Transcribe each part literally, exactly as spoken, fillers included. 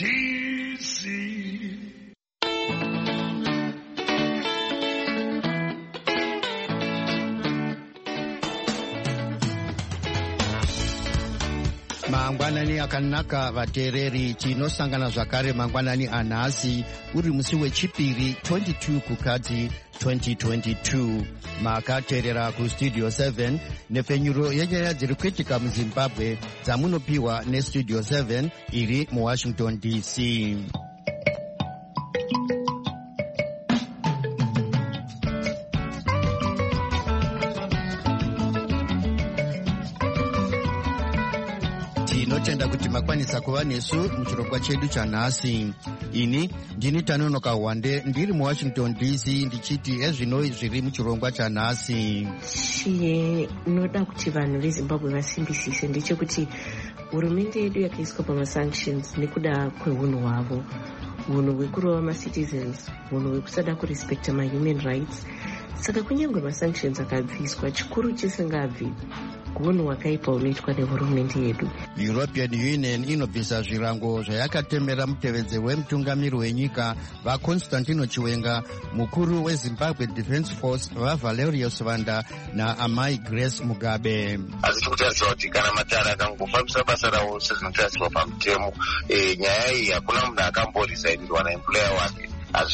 D C. Mangwanani akanaka vateereri, tinosangana zvakare mangwanani anhasi uri musi wechipiri twenty-two kukadzi twenty twenty-two. Makateerera kustudio seven nepfenyuro yenyaya dziri kuitika muzimbabwe dzamunopiwa nestudio seven iri muwashington D C. Tinotenda kuti makwanisa kuva nesu muchirongwa chedu chanhasi. Ini ndini Tanonoka Wande ndiri muwashington D C ndichiti ezvino zviri muchirongwa chanhasi. Chinoda kuti vanhu veZimbabwe vasimbisise ndechekuti hurumende yedu yakaiswa pamasanctions nekuda kweunhu hwavo, unhu hwekurova macitizens, unhu hwekusada kurespekta mahuman rights. Saka kunyange masanctions akabviswa, chikuru chisingabvi unhu hwakaipa unoitwa nehurumende yedu. European Union inobvisa zvirango zvayakatemera mutevedzi wemutungamiri wenyika vaConstantino Chiwenga, mukuru weZimbabwe Defence Force vaValerius Vanda naamai Grace Mugabe. Asi tikutarisira kuti kana matara akangofambisa basa rawo sezvinotarisirwa pamutemo, nyaya iyi hakuna munhu akamborisaidirwa naemployer wake.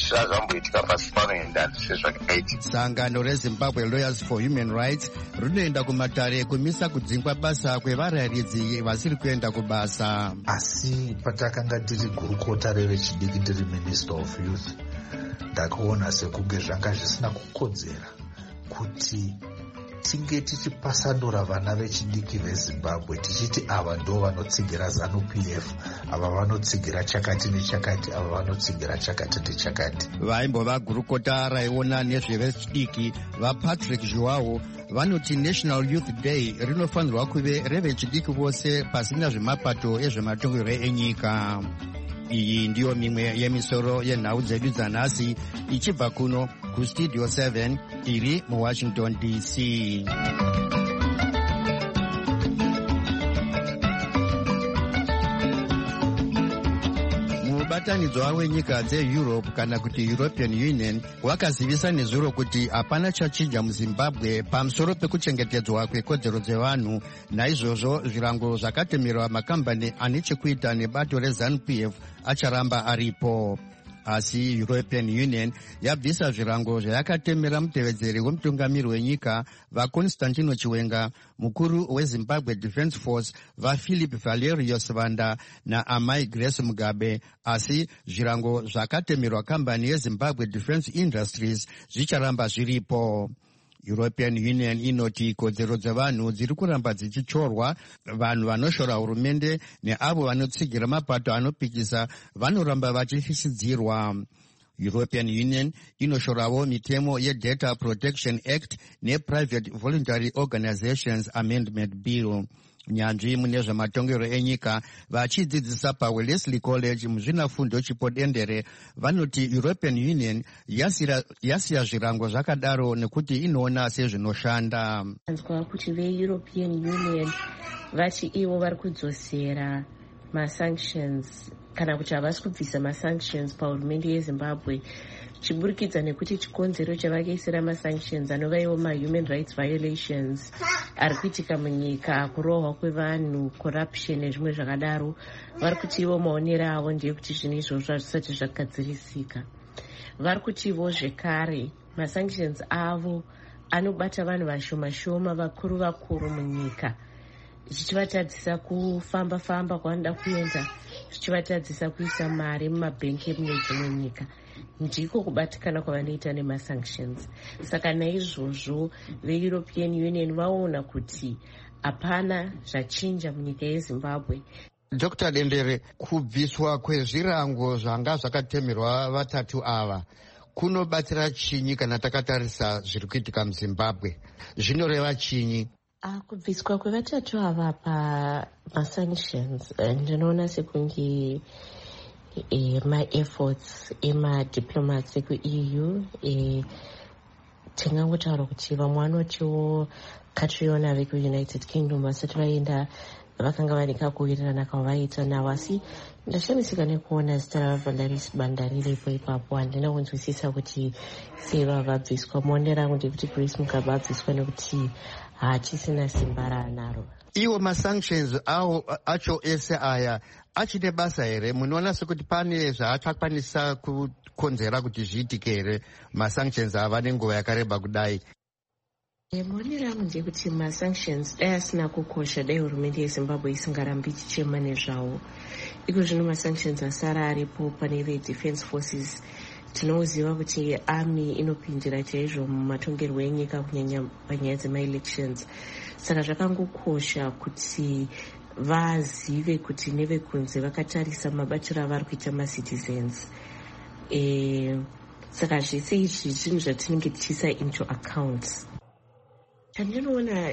Sangano reZimbabwe Lawyers for Human Rights rinoenda kumatare kumisa kudzingwa basa kwevarayiridzi vasiri kuenda kubasa. Asi patakanga tiri gurukota revechidiki tiri Minister of Youth, ndakaona sekunge zvanga zvisina kukodzera kuti tinge tichipasanura vana vechidiki veZimbabwe tichiti ava ndo vanotsigira ZANU P F, ava vanotsigira chakati nechakati, ava vanotsigira chakati nechakati. Vaimbova gurukota raiona nezvevechidiki vaPatrick Joao vanoti National Youth Day rinofanirwa kuve revechidiki vose pasina zvemapato ezvematongero enyika. Iyi ndiyo mimwe yemisoro yenhau dzedu dzanhasi ichibva kuno kustudio seven iri muwashington D C. Mubatanidzwa wenyika dzeEurope kana kuti European Union wakazivisa nezuro kuti hapana chachinja muZimbabwe pamusoro pekuchengetedzwa kwekodzero dzevanhu. Naizvozvo zvirango zvakatemerwa makambani ane chekuita nebato reZANU P F acharamba aripo. Asi European Union yabvisa zvirango zvayakatemera mutevedzeri wemutungamiri wenyika vaConstantino Chiwenga, mukuru weZimbabwe Defence Force vaPhilip Valerius Vanda naamai Grace Mugabe. Asi zvirango zvakatemerwa kambani yeZimbabwe Defence Industries zvicharamba zviripo. European Union inoti kodzero dzevanhu dziri kuramba dzichichorwa, vanhu vanoshora hurumende neavo vanotsigira mapato anopikisa vanoramba vachifisidzirwa. European Union inoshorawo mitemo yeData Protection Act nePrivate Voluntary Organizations Amendment Bill. Nyanzvi mune zvematongero enyika vachidzidzisa paWellesley College muzvinafundo chipodendere vanoti European Union yasiya zvirango zvakadaro nekuti inoona sezvinoshanda. Anzwa kuti veEuropean Union vati ivo vari kudzosera masanctions kana kuti havasi kubvisa masanctions pahurumende yeZimbabwe, chiburikidza nekuti chikonzero chavakaisira masanctions anova iwo mahuman rights violations ari kuitika munyika, kurohwa kwevanhu, corruption nezvimwe zvakadaro. Vari kuti ivo maonero avo ndeyekuti zvinhu izvozvo hazvisati zvagadzirisika. Vari kuti ivo zvekare masanctions avo anobata vanhu vashoma shoma, vakuru vakuru munyika, zvichivatadzisa kufamba famba kwavanoda kuenda, zvichivatadzisa kuisa mari mumabhengi mune dzimwe nyika. Ndiko kubatikana kwavanoita nemasanctions. Saka naizvozvo veEuropean Union vaona kuti hapana zvachinja munyika yeZimbabwe. Doctor Dendere, kubviswa kwezvirango zvanga zvakatemerwa vatatu ava kunobatsira chinyi kana takatarisa zviri kuitika muZimbabwe? Zvinoreva chinyi? Uh, kubviswa kwevatatu ava pamasanctions ndinoona sekunge E, ma-efforts ema-diplomats eku-E U e, tingangotaura kuti vamwe vanotiwo Catriona veku-United Kingdom vasati vaenda vakanga vane kakuwirirana kavavaita nawo, asi ndashamisika nekuona zita raValeris Banda riripo ipapo. Handina kunzwisisa kuti sei vabviswa. Muonero rangu ndekuti Grace Mugabe abviswa nekuti haachisina simba raanaro. Iwo masanctions awo acho ese aya achite basa here? Munoona sekuti pane zvaachakwanisa kukonzera kuti zviitike here masanctions ava nenguva yakareba kudai? Muonero rangu ndekuti masanctions dai asina kukosha, dai hurumende yeZimbabwe isingarambi ichichema nezvawo. Iko zvino masanctions asara aripo pane veDefense Forces. Tinoziva kuti army inopindira chaizvo mumatongerwo enyika kunyanya panyaya dzema-elections. Saka zvakangokosha kuti vazive kuti nevekunze vakatarisa mabatiro avari kuita macitizens. E, saka zvese izvi zvinhu zvatinenge tichiisa into account. Chandinoona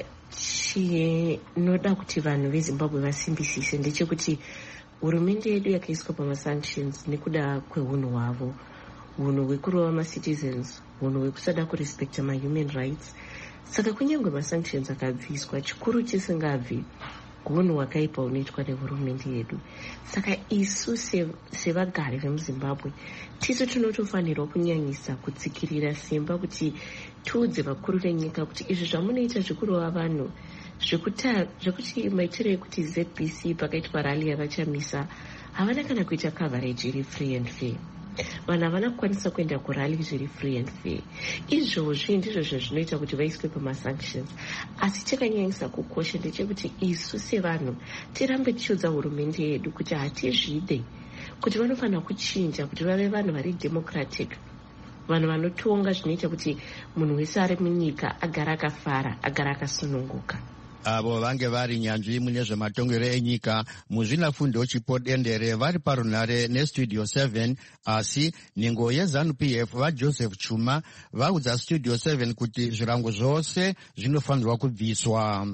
chinoda kuti vanhu veZimbabwe vasimbisise ndechekuti hurumende yedu yakaiswa pamasanctions nekuda kweunhu hwavo, unhu hwekurova macitizens, unhu hwekusada kurespekta mahuman rights. Saka kunyange masanctions akabviswa, chikuru chisingabvi unhu hwakaipa hunoitwa nehurumende yedu. Saka isu sevagari vemuZimbabwe tisu tinotofanirwa kunyanyisa kutsikirira simba kuti tiudze vakuru venyika kuti izvi zvamunoita zvekurova vanhu, zvekuti maitiro ekuti Z B C pakaitwa rally yavachamisa havana kana kuita coverage iri free and fair. Vanhu havana kukwanisa kuenda kurally zviri free and fair. Izvozvi ndizvo zvinoita kuti vaiswe pamasanctions. Asi chakanyanyisa kukosha ndechekuti isu sevanhu tirambe tichiudza hurumende yedu kuti hatizvide, kuti vanofanira kuchinja kuti vave vanhu vari democratic, vanhu vanotonga zvinoita kuti munhu wese ari munyika agara akafara, agara akasununguka. Avo vange vari nyanzvi mune zvematongero enyika muzvinafundo chipodendere vari parunhare nestudio seven, asi nhengo yeZANU P F vaJoseph Chuma vaudza studio seven kuti zvirango zvose zvinofanirwa kubviswa.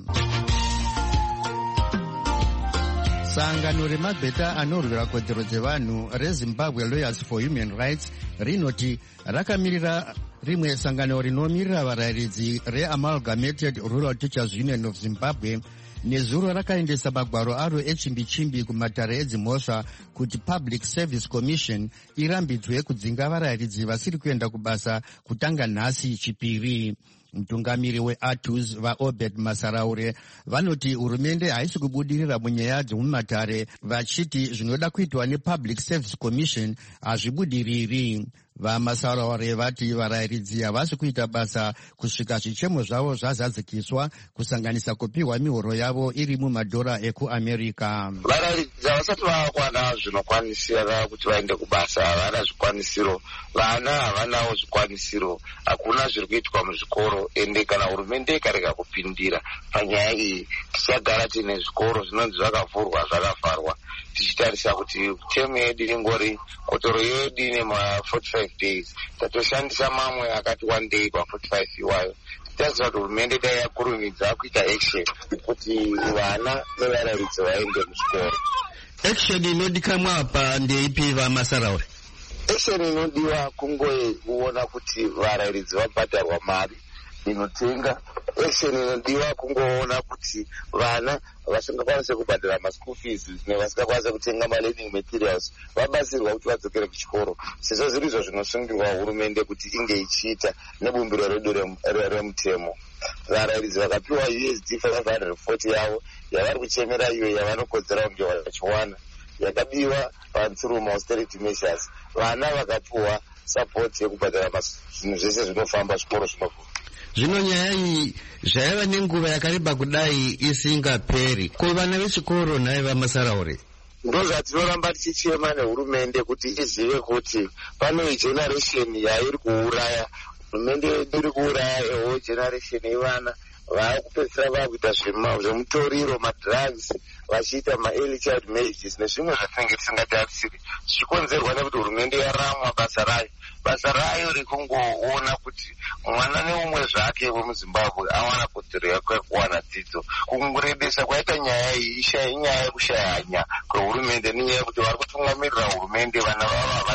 Sangano remabheta anorwira kodzero dzevanhu reZimbabwe Lawyers for Human Rights rinoti rakamirira rimwe sangano rinomirira varayiridzi reAmalgamated Rural Teachers Union of Zimbabwe nezuro rakaendesa magwaro aro echimbi-chimbi kumatare edzimhosva kuti Public Service Commission irambidzwe kudzinga varayiridzi vasiri kuenda kubasa kutanga nhasi chipiri. Mutungamiri weATUS vaObed Masaraure vanoti hurumende haisi kubudirira munyaya dzemumatare, vachiti zvinoda kuitwa nePublic Service Commission hazvibudiriri. VaMasaraure vati varayiridzi havasi kuita basa kusvika zvichemo zvavo zvazadzikiswa, kusanganisa kupiwa mihoro yavo iri mumadhora ekuAmerica. Varayiridzi havasati vakwana zvinokwanisira kuti vaende kubasa, havana zvikwanisiro, vana havanawo zvikwanisiro, hakuna zviri kuitwa muzvikoro. Ende kana hurumende ikarega kupindira panyaya iyi, tichagara tine zvikoro zvinonzi zvakavhurwa zvakavharwa, tichitarisa kuti temu yedu ingori kotoro yedu ine ma forty-five days, tatoshandisa mamwe akati one day pa forty-five iwayo. Titarisira kuti hurumende dai yakurumidza kuita action kuti vana nevarayiridzi vaende muchikoro. Action inodikanwa apa ndeipi vaMasaraure? Action inodiwa kungoye kuona kuti varayiridzi vabhadharwa mari inotenga. Action inodiwa kungoona kuti vana vasingakwanise kubhadhara maschool fees nevasingakwanise kutenga ma-learning materials vabasirwa kuti vadzokere kuchikoro. Sezvo zviri izvo zvinosungirwa hurumende kuti inge ichiita nebumbiro redu remutemo. Varayiridzi vakapiwa U S D five hundred forty yavo yavari kuchemera iyo yavanokodzera kunge vachiwana, yakabiwa panzuru ma-austerity measures. Vana vakapiwa support yekubhadhara zvinhu zvese zvinofamba, zvikoro zvinovhurwa. Zvino nyaya iyi zvaiva nenguva yakareba kudai isingaperi. Ko vana vechikoro naye vaMasaraure ndo zvatinoramba tichichema nehurumende kuti izive kuti pane generation yairi kuuraya. Hurumende yedu iri kuuraya ewo generation yevana vaakupedzisira vaakuita zvemutoriro, madrugs, vachiita ma-early child marriages nezvimwe zvatinenge tisingatarisiri, zvichikonzerwa nekuti hurumende yaramwa basa rayo. Basa rayo rekungoona kuti mwana neumwe zvake wemuZimbabwe awana kodzero yake kuwana dzidzo. Kungorebesa kwaita nyaya iyi inyaya yekushaya hanya kwehurumende, nenyaya yekuti vari kutungamirira hurumende vana vavo havadzidze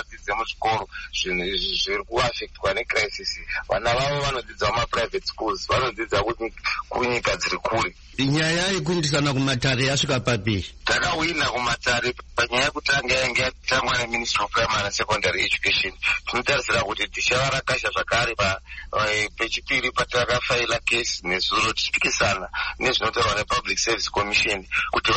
muzvikoro zviri kuafektwa necrisis. Vana vavo vanodzidza mumaprivate schools, vanodzidza kunyika dziri kure. Nyaya yekuindisana kumatare yasvika papi? Takawina kumatare panyaya yekutanga yange yatangwa neMinistry of Primary and Secondary Education. Tinotarisira kuti tichava rakasha zvakare pechipiri patakafaila kesi nezuro tichipikisana nezvinotaurwa nePublic Service Commission kuti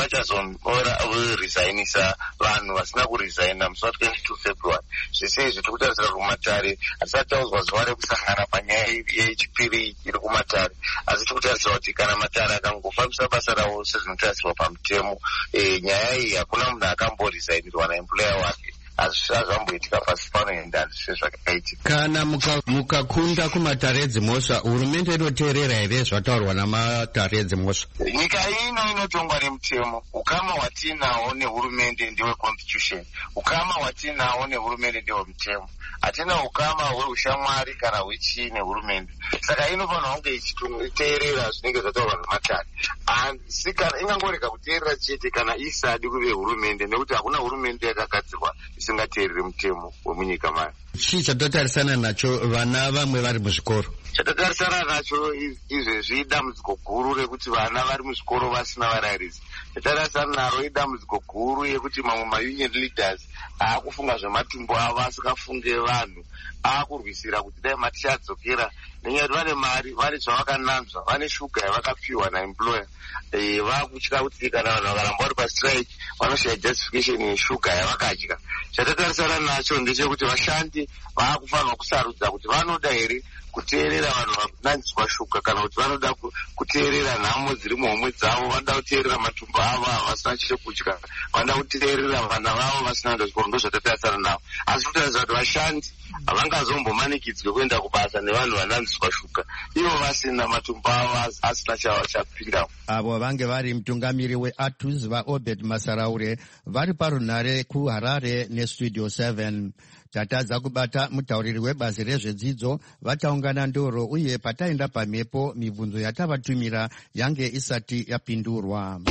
vachazoresainisa vanhu vasina kuresaina musi wa22 February. Zvese izvi tiri kutarisira kumatare hatisati taudzwa zuva rekusangana panyaya yechipiri iri kumatare, asi tiri kutarisira kuti kana matare akangofambisa basa ravo sezvinotarisirwa pamutemo, nyaya iyi hakuna munhu akamboresainirwa naemployer wake. Azvamboitika pasi panoenda sezvakaitika. Kana mukakunda muka kumatare edzimhosva, hurumende inoteerera here zvataurwa namatare edzimhosva? Nyika ino inotongwa nemutemo. Ukama hwatinahwo nehurumende ndewe constitution. Ukama hwatinahwo nehurumende ndewe mutemo. Hatina ukama hweushamwari kana hwechii nehurumende. Saka inofanira kunge ichiteerera zvinenge zvataurwa namatare. Asi kana ingangorega kuteerera chete kana isadi kuve hurumende, nekuti hakuna hurumende yakagadzirwa isingateereri mutemo wemunyika mayo. Chii chatotarisana nacho vana vamwe vari muzvikoro? Chatotarisana nacho izvezvi idambudziko guru rekuti vana vari muzvikoro vasina varairidzi. Chatotarisana naro idambudziko guru yekuti mamwe maunion leaders aakufunga zvematumbu avo asikafunge vanhu, aakurwisira kuti dai matichadzokera nenyaya kuti vane mari, vane zvavakananzva, vane shuga yavakapiwa naemployer. Vakutya kuti kana vanhu vakaramba vari pastrike vanoshaya justification yeshuga yavakadya. Chatotarisana nacho ndechekuti vashandi vaakufanirwa kusarudza kuti vanoda here kuteerera vanhu vakunanziswa shuga kana kuti vanoda kuteerera nhamo dziri muhomwe dzavo, vanoda kuteerera matumbu avo vasina chekudya, vanoda kuteerera vana vavo vasina kuenda kuchikoro. Ndozvatotarisana navo, asi kutarisira kuti vashandi havangazombomanikidzwe kuenda kubasa nevanhu vananziswa shuga, ivo vasina matumbu avo asina chavachapindamo. Avo vange vari mutungamiri weATUS vaObed Masaraure vari parunhare kuHarare neStudio seven. Tatadza kubata mutauriri webazi rezvedzidzo vachaungana ndoro, uye pataenda pamhepo mibvunzo yatavatumira yange isati yapindurwa.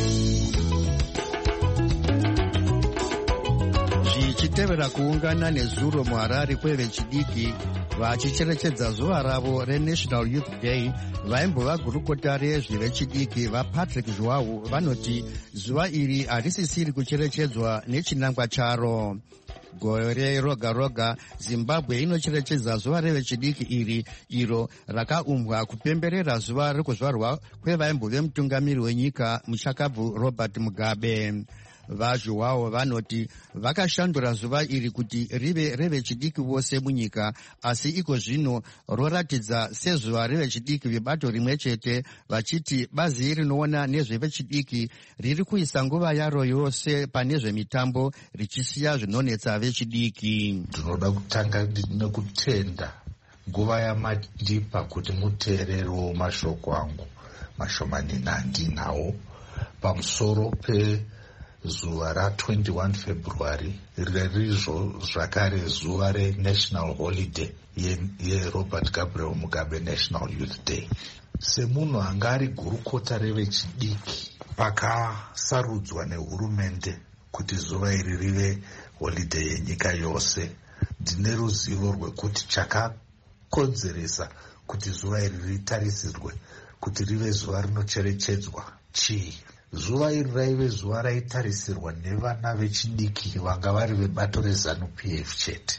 Zvichitevera kuungana nezuro muHarare kwevechidiki vachicherechedza zuva ravo reNational Youth Day, vaimbova gurukota rezvevechidiki vaPatrick Joao vanoti zuva iri harisisiri kucherechedzwa nechinangwa charo. Gore roga roga Zimbabwe inocherechedza zuva revechidiki iri iro rakaumbwa kupemberera zuva rekuzvarwa kwevaimbove mutungamiri wenyika muchakabvu Robert Mugabe. VaJoao vanoti vakashandura zuva iri kuti rive revechidiki vose munyika, asi iko zvino roratidza sezuva revechidiki vebato rimwe chete, vachiti bazi rinoona nezvevechidiki riri kuisa nguva yaro yose pane zvemitambo richisiya zvinonetsa vechidiki. Ndinoda kutanga nekutenda nguva yamandipa kuti muteererewo mashoko angu mashomani nandinawo pamusoro pe zuva ra21 February rerizvo zvakare zuva reNational Holiday yeRobert Gabriel Mugabe National Youth Day. Semunhu anga ari gurukota revechidiki pakasarudzwa nehurumende kuti zuva iri rive holiday yenyika yose, ndine ruzivo rwekuti chakakonzeresa kuti zuva iri ritarisirwe kuti rive zuva rinocherechedzwa chii. Zuva iri raive zuva raitarisirwa nevana vechidiki vanga vari vebato reZANU-P F chete.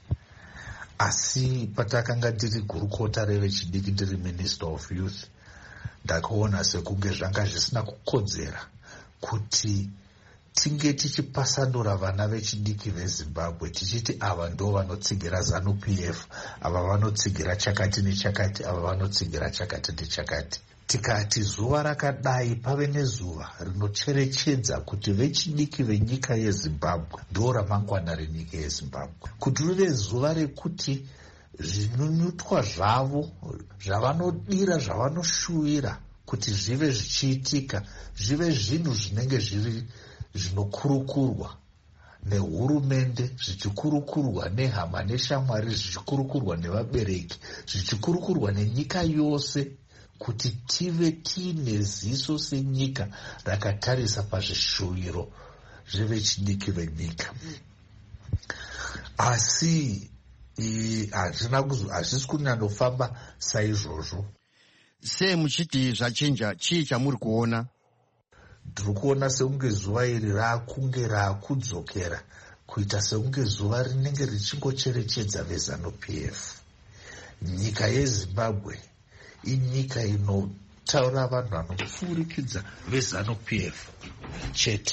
Asi patakanga tiri gurukota revechidiki ndiri Minister of Youth, ndakaona sekunge zvanga zvisina kukodzera kuti tinge tichipasanura vana vechidiki veZimbabwe tichiti ava ndo vanotsigira ZANU-P F, ava vanotsigira chakati nechakati, ava vanotsigira chakati nechakati. Tikati zuva rakadai pave nezuva rinocherechedza kuti vechidiki venyika yeZimbabwe ndo ramangwana renyika yeZimbabwe, kuti rive zuva rekuti zvinonyutwa zvavo zvavanodira zvavanoshuwira kuti zvive zvichiitika zvive zvinhu zvinenge zviri zvinokurukurwa nehurumende, zvichikurukurwa nehama neshamwari, zvichikurukurwa nevabereki, zvichikurukurwa nenyika yose, kuti tive tiine ziso senyika rakatarisa pazvishuwiro zvevechidiki venyika. asi hazvisi kunyandofamba saizvozvo. sei muchiti zvachinja? chii chamuri kuona? Ndiri kuona sekunge zuva iri raakunge raakudzokera kuita sekunge zuva rinenge richingocherechedza vezanu P F. Nyika yeZimbabwe inyika inotaura vanhu vanopfurikidza vezanu P F chete,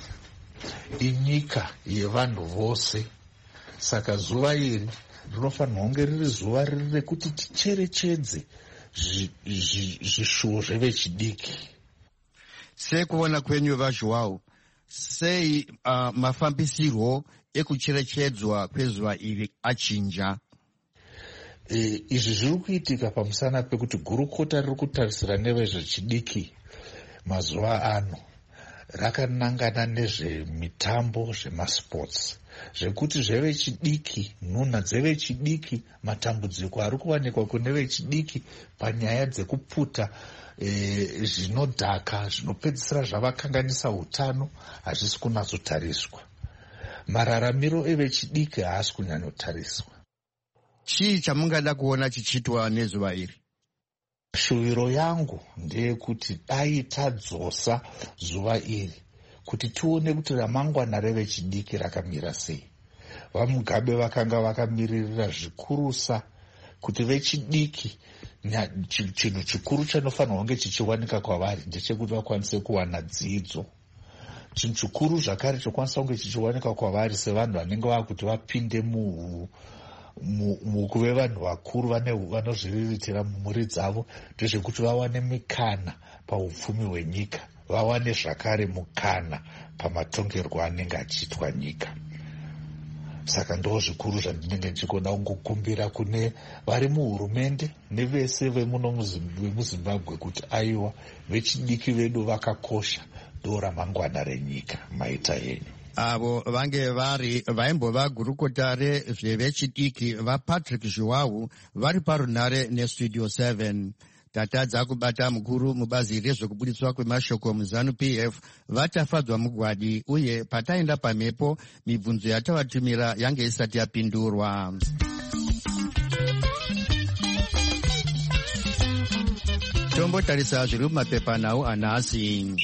inyika yevanhu vose. Saka zuva iri rinofanirwa kunge riri zuva riri rekuti ticherechedze zvishuwo zvevechidiki. sei kuona kwenyu vaJoao, sei uh, mafambisirwo ekucherechedzwa kwezuva iri achinja? E, izvi zviri kuitika pamusana pekuti gurukota riri kutarisira nevezvechidiki mazuva ano rakanangana nezvemitambo zvemasports, zvekuti zvevechidiki, nhunha dzevechidiki, matambudziko ari kuwanikwa kune vechidiki panyaya dzekuputa e, zvinodhaka zvinopedzisira zvavakanganisa utano hazvisi kunatsotariswa. Mararamiro evechidiki haasi kunyanyotariswa. chii chamungada kuona chichitwa nezuva iri? Shuviro yangu ndeyekuti dai tadzosa zuva iri kuti tione kuti ramangwana revechidiki rakamira sei. VaMugabe vakanga vakamiririra zvikurusa kuti vechidiki, chinhu chikuru chinofanirwa kunge chichiwanika kwavari ndechekuti vakwanise kuwana dzidzo. Chinhu chikuru zvakare chokwanisa kunge chichiwanika kwavari sevanhu vanenge vakuti vapinde mu mukuve vanhu vakuru vanozviriritira mumhuri dzavo, ndezvekuti vawane mikana paupfumi hwenyika, vawane zvakare mukana pamatongerwo anenge achiitwa nyika. Saka ndo zvikuru zvandinenge ndichigona kungokumbira kune vari muhurumende nevese vemuno vemuZimbabwe kuti aiwa, vechidiki vedu vakakosha, ndo ramangwana renyika. Maita yenyu. Avo vange vari vaimbova gurukota rezvevechidiki vaPatrick Joao vari parunare nestudio seven. Tatadza kubata mukuru mubazi rezvekubudiswa kwemashoko muzanu P F vatafadzwa mugwadi, uye pataenda pamhepo mibvunzo yatavatumira yange isati yapindurwa. Tombotarisa zviri mumapepa nawo anhasi.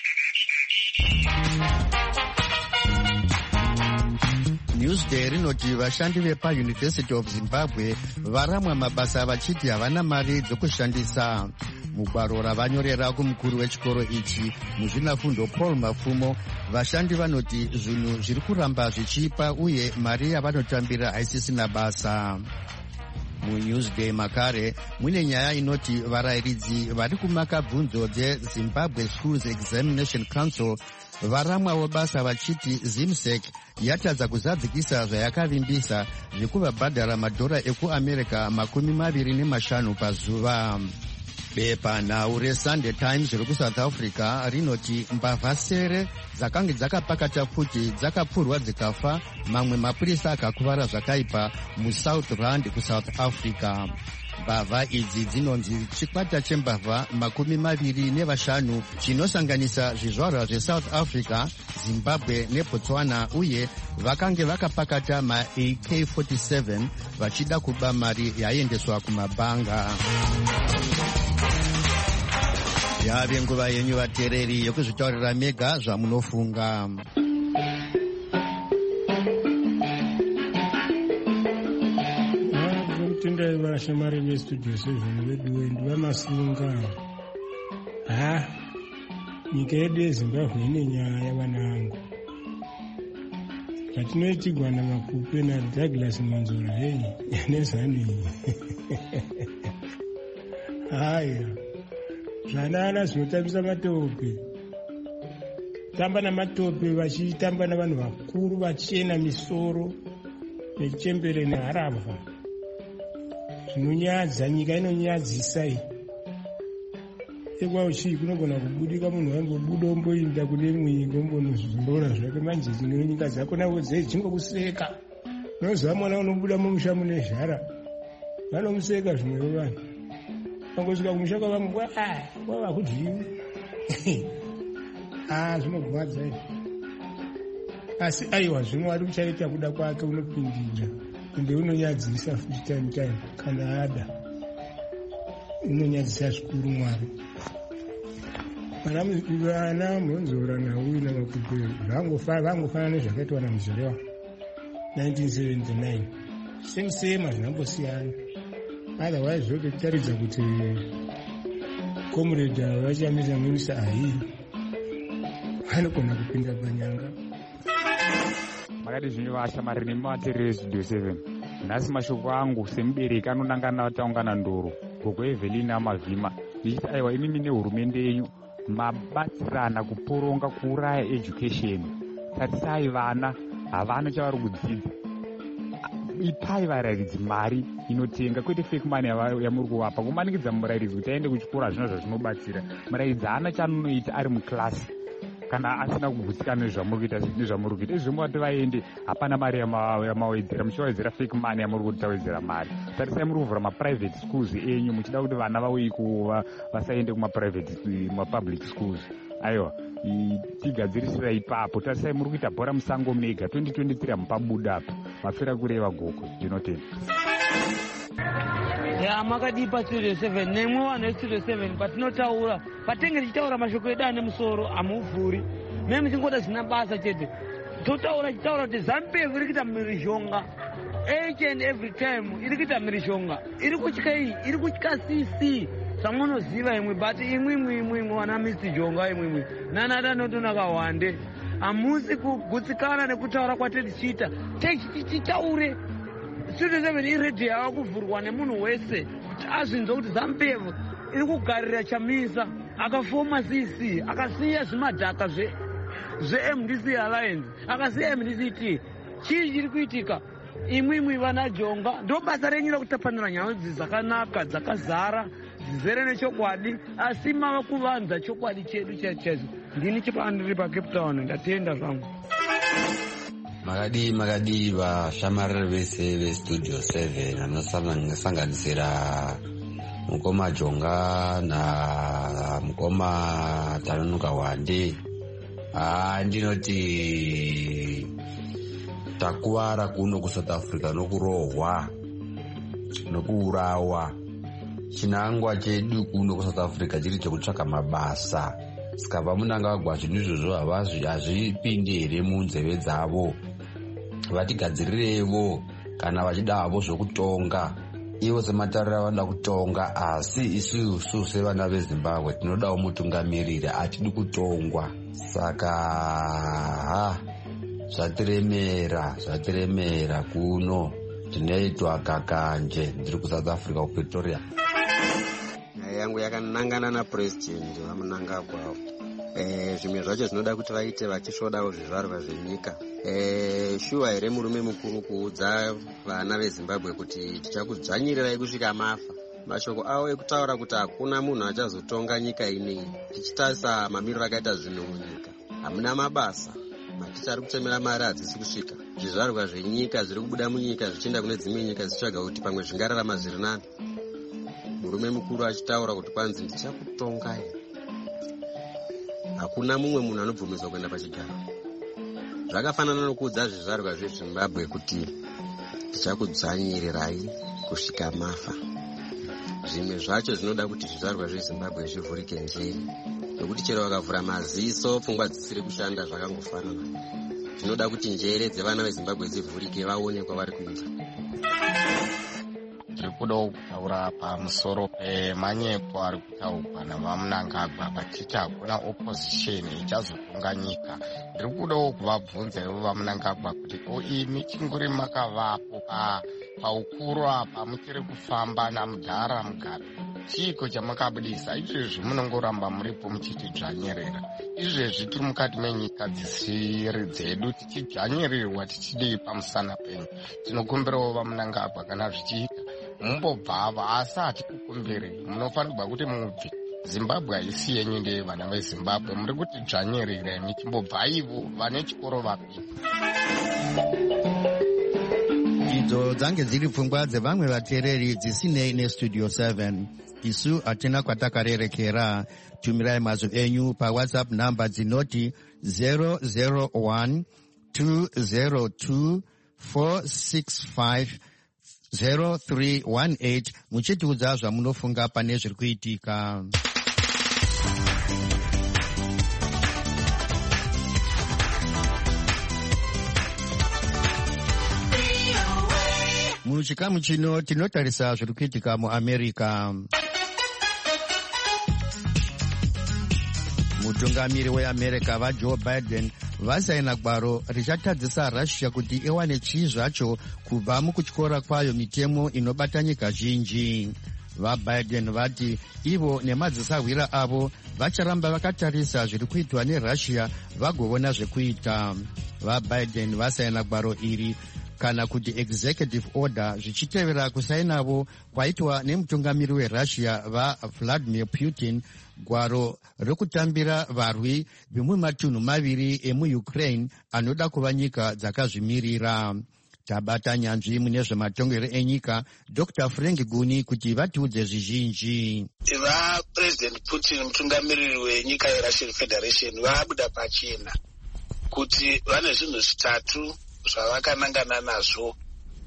Newsday rinoti vashandi vepaUniversity of Zimbabwe varamwa mabasa vachiti havana mari dzokushandisa. Mugwaro ravanyorera kumukuru wechikoro ichi muzvinafundo Paul Mafumo, vashandi vanoti zvinhu zviri kuramba zvichipa uye mari yavanotambira haisisina basa. MuNewsday makare mune nyaya inoti varayiridzi vari kumaka bvunzo dzeZimbabwe Schools Examination Council varamwawo basa vachiti ZIMSEC yatadza kuzadzikisa zvayakavimbisa zvekuvabhadhara madhora ekuAmerica makumi maviri nemashanu pazuva. Bepa nhau reSunday Times riri kuSouth Africa rinoti mbavha sere dzakange dzakapakata futi dzakapfurwa dzikafa, mamwe mapurisa akakuvara zvakaipa muSouth Rand kuSouth Africa. Mbavha idzi dzinonzi chikwata chembavha makumi maviri nevashanu chinosanganisa zvizvarwa zveSouth Africa, Zimbabwe neBotswana, uye vakange vakapakata ma-A K forty-seven vachida kuba mari yaendeswa kumabhanga. Yave nguva yenyu vateereri yokuzvitaurira mega zvamunofunga. Tendai vashamari vestudio seven vedu wendi vamasunga. Ha, nyika yedu yeZimbabwe ine nyaya vanangu. Zvatinoitigwa namakupe naDouglas Manzora hei nezani. Haya, zvanana zvinotambisa matope. Tamba namatope vachitamba navanhu vakuru vachena misoro nechembere neharabva. Zvinonyadza, nyika inonyadzisa iyi. Ekwa uchi kunogona kubudika munhu wangobuda omboinda kune imwe nyika ombonozvimboora zvake, manje dzimwe nyika dzako nawo dzichingokuseka. Unoziva mwana unobuda mumusha mune zhara, vanomuseka zvimwewo vanhu. Vangosvika kumusha kwavangu, ah, kwava kudyiwa. Ah, zvinogwadza izvi. asi aiwa zvino ari kuchaita kuda kwake unopindira ende unonyadzisa futi time time kana ada unonyadzisa zvikuru mwari vana munzora nauyu namakupe vangofanana nezvakaitwa namuzorewa nineteen seventy-nine same same hazvinambosiyana otherwise zvototaridza kuti comrade vachamisa minisa ahii vanogona kupinda panyanga. Makati zvinhu vashamariri nemateereri studio seven. Nhasi mashoko angu semubereki anonangana taungana ndoro gogo Evelina Mavhima ndichiti aiwa imimi nehurumende yenyu mabatsirana kuporonga kuuraya education. Tarisai vana havana chavari kudzidza. Ipai varairidzi mari inotenga kwete fake money yamuri kuvapa kumanikidza murairidzi kuti aende kuchikora zvino zvazvinobatsira. Murairidzi haana chaanoita ari muklasi kana asina kugutsikana nezvamuri kuita nezvamuri kuita izvi muvati vaende hapana mari yamawedzera muchawedzera fake money yamuri kuti tawedzera mari. Tarisai muri kuvhura maprivate schools enyu muchida kuti vana vauyi kuva vasaende kumaprivate mapublic schools. Aiwa tigadzirisira ipapo. Tarisai muri kuita bhora musango mega twenty twenty-three hamupabuda apa mafira kureva goko ndinotenda. Ya makadipa studio seven nemwe wana studio seven patinotaura patenge tichitaura mashoko edu ane musoro amuvhuri meme tingoda zvina basa chete totaura chitaura kuti ZANU-PF iri kuita mhirizhonga each and every time iri kuita mhirizhonga iri kutya iyi iri kutya C C samunoziva imwe but imwe imwe imwe imwe wana mister Jonga imwe imwe nanada notonaka wande hamusi kugutsikana nekutaura kwatetichiita tichitaure studio seven iredio yava kuvhurwa nemunhu wese kuti azvinzwa kuti ZANU-PF iri kugarira chamisa akafoma C C akasiya zvimadhaka zve-M D C Alliance akasiya M D C T. Chii chiri kuitika? Imwe imwe vana Jonga ndo basa renyu rakutapanura nyaya dzakanaka dzakazara dzizere nechokwadi asi mava kuvanza chokwadi chedu chaizvo. Ndini chipandiri paCape Town ndatenda zvangu. Makadi makadi vashamariri vese vestudio seven anosanganisira mukoma Jonga na mukoma Tanuka Wande. Ah, ndinoti takuwara kuno ku South Africa nokurohwa nokuurawa. Chinangwa chedu kuno ku South Africa chiri chekutsvaka mabasa. Sikabva munanga vagwa zvinhu izvozvo hazvipindi here munzeve dzavo. Vatigadzirirevo kana vachidavo zvokutonga. Ivo sematariro vanoda kutonga asi isusu sevana veZimbabwe tinodawo mutungamiriri atidi kutongwa. Saka ha zvatiremera zvatiremera kuno tinoitwa kakanje. Ndiri ku South Africa ku Pretoria. Nyaya yangu yakanangana napurezidendi vamunangagwa. Eh, zvimwe zvacho zvinoda kuti vaite vachisvodawo zvizvarwa zvenyika. Eh, shuwa here murume mukuru kuudza vana veZimbabwe kuti tichakudzvanyirirai kusvika mafa. Mashoko avo ekutaura kuti hakuna munhu achazotonga nyika ineyi. Tichitarisa mamiriro akaita zvinhu munyika, hamuna mabasa, maticha ari kutemera mari hadzisi kusvika. Zvizvarwa zvenyika zviri kubuda munyika zvichienda kune dzimwe nyika zvichitsvaga kuti pamwe zvingararama zviri nani. Murume mukuru achitaura kuti kwanzi ndichakutongai. Hakuna mumwe munhu anobvumidzwa kuenda pachigaro. Zvakafanana nokuudza zvizvarwa zveZimbabwe kuti tichakudzvanyirirai kusvika mafa. Zvimwe zvacho zvinoda kuti zvizvarwa zveZimbabwe zvivhurike njere, nokuti chero vakavhura maziso pfungwa dzisiri kushanda zvakangofanana. Zvinoda kuti njere dzevana veZimbabwe dzivhurike vaone kwavari kuenda. Tiri kuda kutaura pamusoro pemanyepo ari kutaurwa navamunangagwa vachiti hakuna opposition ichazotonga nyika. Ndiri kudawo kuvabvunza ivo vamunangagwa kuti imi chinguri makavapo paukuru apa muchiri kufamba namudhara mugare. Chiiko chamakabudisa? Izvezvi munongoramba muripo muchitidzvanyirira. Izvezvi tiri mukati menyika dzisiri dzedu tichidzvanyirirwa tichidii pamusana penyu. Tinokumbirawo vamunangagwa kana zvichiita mumbobvava asi hatikukumbirei. Munofanirwa kuti mubve. Zimbabwe haisi yenyu ndeye vana veZimbabwe. Muri kuti dzvanyirire michimbobva ivo vane chikoro vapinda. Idzo dzange dziri pfungwa dzevamwe vateereri dzisinei nestudio seven. Isu hatina kwatakarerekera. Tumirai mazwi enyu paWhatsApp namba dzinoti zero zero one two zero two four six five zero three one eight muchitiudza zvamunofunga pane zviri kuitika. Muchikamu chino tinotarisa zviri kuitika muAmerica. Mutungamiri weAmerica vaJoe Biden vasaina gwaro richatadzisa Russia kuti iwane chii zvacho kubva mukutyora kwayo mitemo inobata nyika zhinji. VaBiden vati ivo nemadzisawira avo vacharamba vakatarisa zviri kuitwa neRussia vagovona zvekuita. VaBiden vasaina gwaro iri kana kuti executive order zvichitevera kusainavo kwaitwa nemutungamiri weRussia vaVladimir Putin gwaro rekutambira varwi vemumatunhu maviri emuUkraine anoda kuva nyika dzakazvimirira. Tabata nyanzvi mune zvematongero enyika Doctor Frank Guni kuti vatiudze zvizhinji. VaPresident Putin mutungamiriri wenyika yeRussian Federation vabuda pachena kuti vane zvinhu zvitatu zvavakanangana nazvo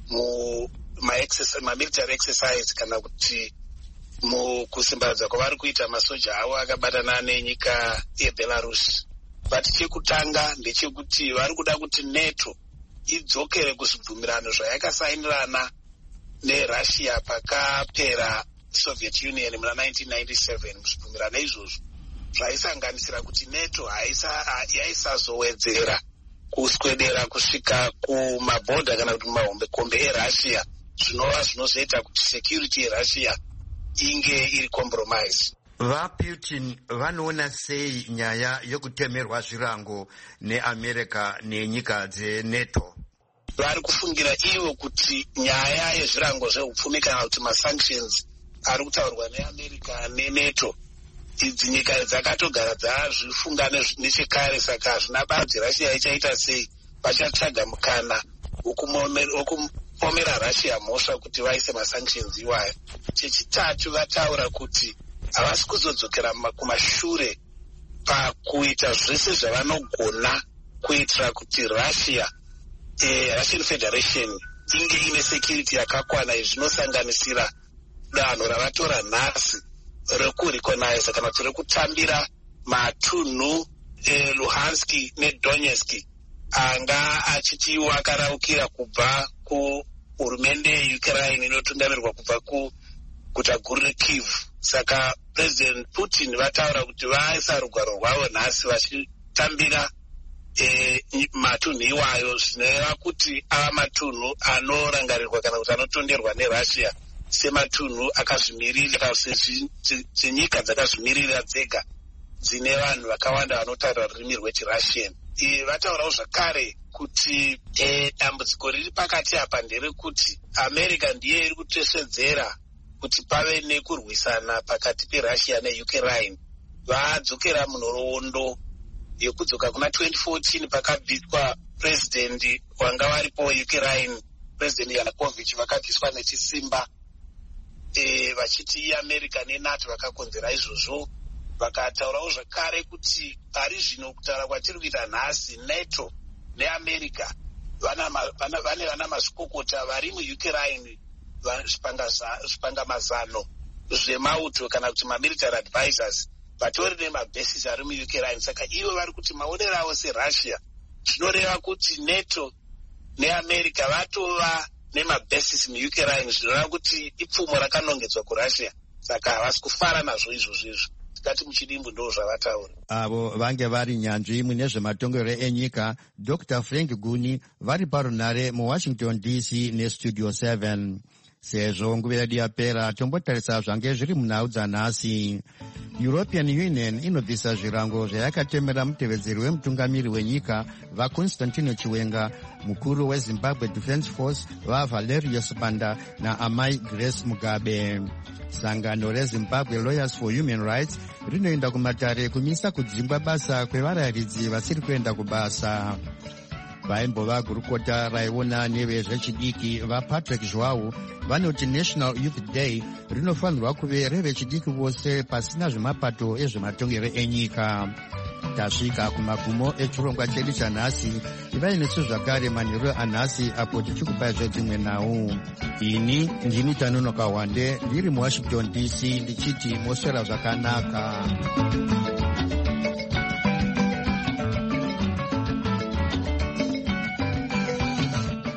mumamilitary exercise kana kuti mukusimbadza kwavari kuita masoja avo akabatana nenyika yeBelarus. But chekutanga ndechekuti vari kuda kuti NATO idzokere kuzvibvumirano zvayakasainirana neRussia pakapera Soviet Union muna nineteen ninety-seven. Muzvibvumirano izvozvo zvaisanganisira kuti NATO yaisazowedzera kuswedera kusvika kumabhodha kana kuti mumahombekombe eRussia, zvinova zvinozoita kuti security yeRussia inge iri compromise. VaPutin vanoona sei nyaya yokutemerwa zvirango neAmerica nenyika dzeNATO? Vari kufungira ivo kuti nyaya yezvirango zveupfumi kana kuti masanctions ari kutaurwa neAmerica neNATO idzi nyika dzakatogara dzazvifunga nechekare, saka hazvina basa kuti Russia ichaita sei, vachatsvaga mukana wokumomera Russia mhosva kuti vaise masanctions iwayo. Chechitatu, vataura kuti havasi kuzodzokera kumashure pakuita zvese zvavanogona kuitira kuti Russia eh, Russian Federation inge ine security yakakwana. Izvi zvinosanganisira danho ravatora nhasi rekurecognize kana kuti rekutambira matunhu eh, Luhansk neDonetsk anga achitiwo akaraukira kubva kuhurumende yeUkraine inotungamirwa kubva kuguta guru reKyiv. Saka President Putin vataura kuti vaisa rugwaro rwavo nhasi vachitambira e, matunhu iwayo, zvinoreva kuti ava matunhu anorangarirwa kana kuti anotonderwa neRussia sematunhu akazvimirira, senyika dzakazvimirira dzega dzine vanhu vakawanda vanotaura rurimi rwechiRussian. Vataurawo zvakare kuti e, dambudziko riri pakati apa nderekuti America ndiye iri kutesvedzera kuti pave nekurwisana pakati peRussia neUkraine. Vadzokera munhoroondo yekudzoka kuna twenty fourteen pakabviswa president wanga varipo Ukraine, President Yanukovych, vakabviswa nechisimba e, vachiti America neNATO vakakonzera izvozvo. Vakataurawo zvakare kuti pari zvino kutaura kwatiri kuita nhasi NATO neAmerica vane vana mazvikokota vari muUkraine, zvipangamazano zvemauto kana kuti mamilitary advisors, vatori nemabhesis ari muUkraine. Saka ivo vari kuti maonero avo seRussia zvinoreva kuti NATO neAmerica vatova nemabhesis muUkraine, zvinoreva kuti ipfumo rakanongedzwa kuRussia. Saka havasi kufara nazvo izvozvo izvo. Tikati muchidimbu ndo zvavataura. Avo vange vari nyanzvi mune zvematongero enyika Doctor Frank Guni vari parunare muWashington D C nestudio seven. Sezvo nguva yedu yapera tombotarisa zvange zviri munhau dzanhasi. European Union inobvisa zvirango zvayakatemera mutevedzeri wemutungamiri wenyika vaConstantino Chiwenga, mukuru weZimbabwe Defence Force vaValerius Banda naamai Grace Mugabe. Sangano reZimbabwe Lawyers for Human Rights rinoenda kumatare kumisa kudzingwa basa kwevarayiridzi vasiri kuenda kubasa. Vaimbova gurukota raiona nevezvechidiki vaPatrick Joao vanoti National Youth Day rinofanirwa kuve revechidiki vose pasina zvemapato ezvematongero enyika. tasvika kumagumo echirongwa chedu chanhasi. Ivai nesu zvakare manheru anhasi apo tichikupai zvedzimwe nhau. Ini ndini Tanonoka Wande ndiri muWashington D C ndichiti moswera zvakanaka.